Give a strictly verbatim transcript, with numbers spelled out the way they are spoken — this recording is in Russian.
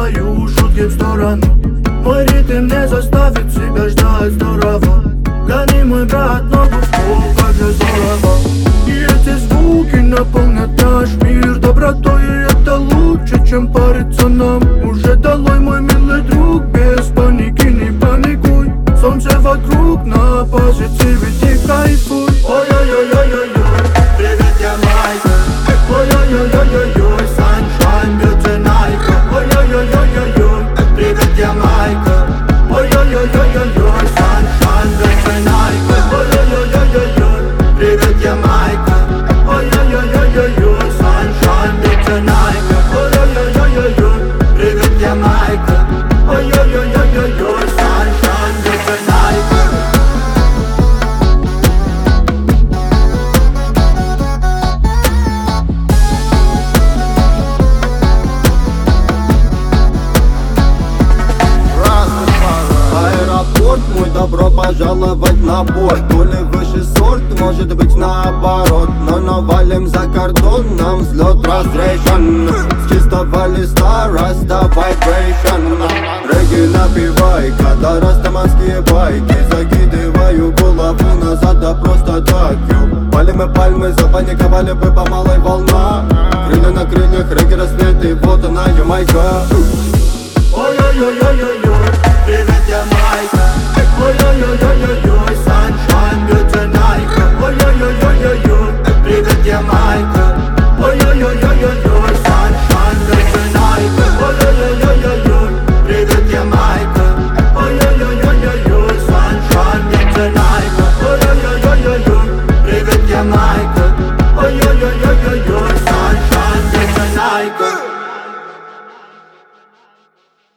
свою шутки в сторону. Мой ритм не заставит себя ждать здорово. Гони, мой брат, ногу в пол, как же здорово. И эти звуки наполнят наш мир добротой, и это лучше, чем париться нам. Уже долой, мой милый друг, без паники не паникуй. Солнце вокруг, на позитиве ты кайфуй. Ой-ой-ой-ой-ой-ой, привет, Ямайка. Ой-ой-ой-ой-ой, sunshine, бьютенайка. Ой-ой-ой-ой-ой, привет, Ямайка. Ой-ой-ой-ой-ой, sunshine, бьютенайка. Ой-ой-ой-ой-ой, привет, Ямайка. Ой-ой-ой-ой-ой, sunshine, бьютенайка. Ой-ой-ой-ой-ой, привет, Ямайка. Ой-ой-ой-ой-ой, sunshine, бьютенайка. Аэропорт мой, добро пожаловать на борт. То ли выше сорт, может быть наоборот. Но навалим за кордон, нам взлет разрешен. С чистого листа раста вайбрейшн. Регги напивай, когда растаманские байки. Закидываю голову назад, да просто так. Пальмы, пальмы, запаниковали бы по малой волна. Крылья на крыльях, регги рассветы, вот она, Ямайка. Ой-ой-ой-ой-ой, привет, Ямайка. Ой-ой-ой-ой-ой, sunshine, бьютенайка. Ой-ой-ой-ой-ой, привет, Ямайка. Ой-ой-ой-ой-ой.